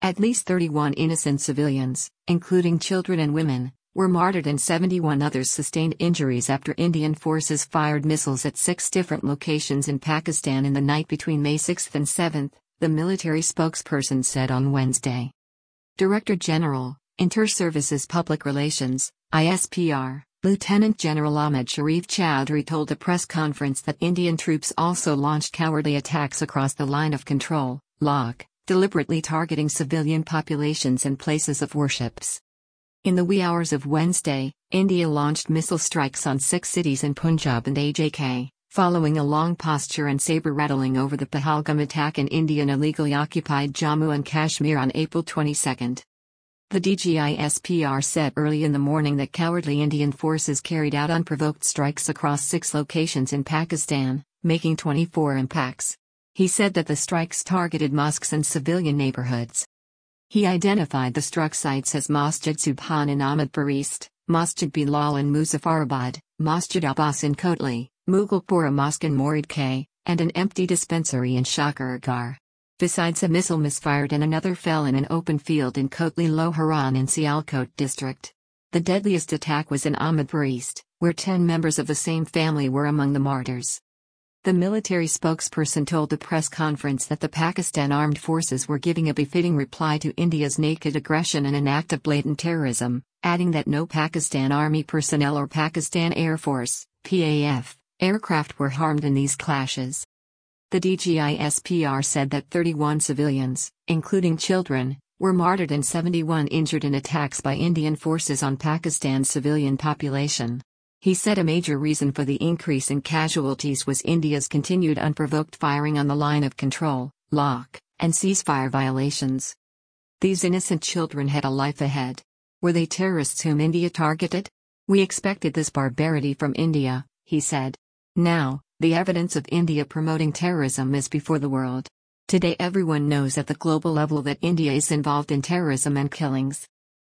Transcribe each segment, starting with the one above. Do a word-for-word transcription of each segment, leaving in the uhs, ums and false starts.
At least thirty-one innocent civilians, including children and women, were martyred and seventy-one others sustained injuries after Indian forces fired missiles at six different locations in Pakistan in the night between May sixth and seventh, the military spokesperson said on Wednesday. Director General, Inter-Services Public Relations, I S P R, Lieutenant General Ahmed Sharif Chowdhury told a press conference that Indian troops also launched cowardly attacks across the line of control, L O C, deliberately targeting civilian populations and places of worships. In the wee hours of Wednesday, India launched missile strikes on six cities in Punjab and A J K, following a long posture and saber-rattling over the Pahalgam attack in Indian illegally occupied Jammu and Kashmir on April twenty-second. The D G I S P R said early in the morning that cowardly Indian forces carried out unprovoked strikes across six locations in Pakistan, making twenty-four impacts. He said that the strikes targeted mosques and civilian neighborhoods. He identified the struck sites as Masjid Subhan in Ahmedpur East, Masjid Bilal in Muzaffarabad, Masjid Abbas in Kotli, Mughalpura Mosque in Moradke, and an empty dispensary in Shakargarh. Besides, a missile misfired and another fell in an open field in Kotli Loharan in Sialkot district. The deadliest attack was in Ahmedpur East, where ten members of the same family were among the martyrs. The military spokesperson told the press conference that the Pakistan Armed Forces were giving a befitting reply to India's naked aggression and an act of blatant terrorism, adding that no Pakistan Army personnel or Pakistan Air Force (P A F) aircraft were harmed in these clashes. The D G I S P R said that thirty-one civilians, including children, were martyred and seventy-one injured in attacks by Indian forces on Pakistan's civilian population. He said a major reason for the increase in casualties was India's continued unprovoked firing on the line of control, L O C, and ceasefire violations. These innocent children had a life ahead. Were they terrorists whom India targeted? We expected this barbarity from India, he said. Now, the evidence of India promoting terrorism is before the world. Today everyone knows at the global level that India is involved in terrorism and killings.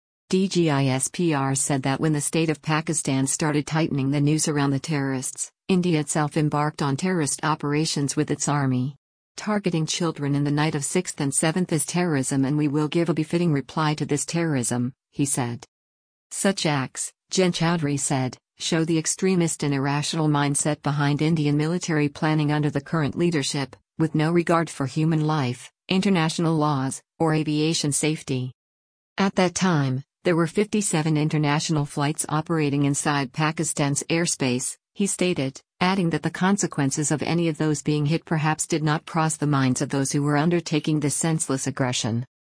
D G I S P R said that when the state of Pakistan started tightening the noose around the terrorists, India itself embarked on terrorist operations with its army. Targeting children in the night of sixth and seventh is terrorism, and we will give a befitting reply to this terrorism, he said. Such acts, Gen Chowdhury said, show the extremist and irrational mindset behind Indian military planning under the current leadership, with no regard for human life, international laws, or aviation safety. At that time, there were fifty-seven international flights operating inside Pakistan's airspace, he stated, adding that the consequences of any of those being hit perhaps did not cross the minds of those who were undertaking this senseless aggression.